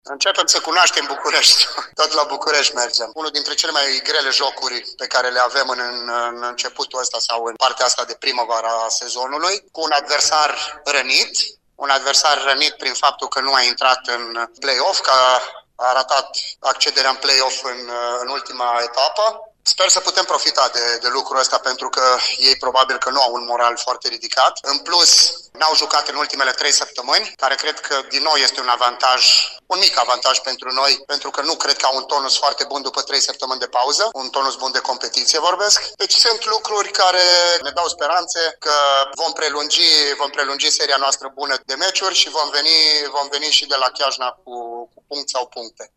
Începem să cunoaștem București. Tot la București mergem. Unul dintre cele mai grele jocuri pe care le avem în începutul ăsta sau în partea asta de primăvară a sezonului, cu un adversar rănit. Un adversar rănit prin faptul că nu a intrat în play-off, că a ratat accederea în play-off în ultima etapă. Sper să putem profita de lucrul ăsta pentru că ei probabil că nu au un moral foarte ridicat. În plus, n-au jucat în ultimele 3 săptămâni, care cred că din nou este un avantaj, un mic avantaj pentru noi, pentru că nu cred că au un tonus foarte bun după 3 săptămâni de pauză, un tonus bun de competiție vorbesc. Deci sunt lucruri care ne dau speranțe că vom prelungi seria noastră bună de meciuri și vom veni și de la Chiajna cu punct sau puncte.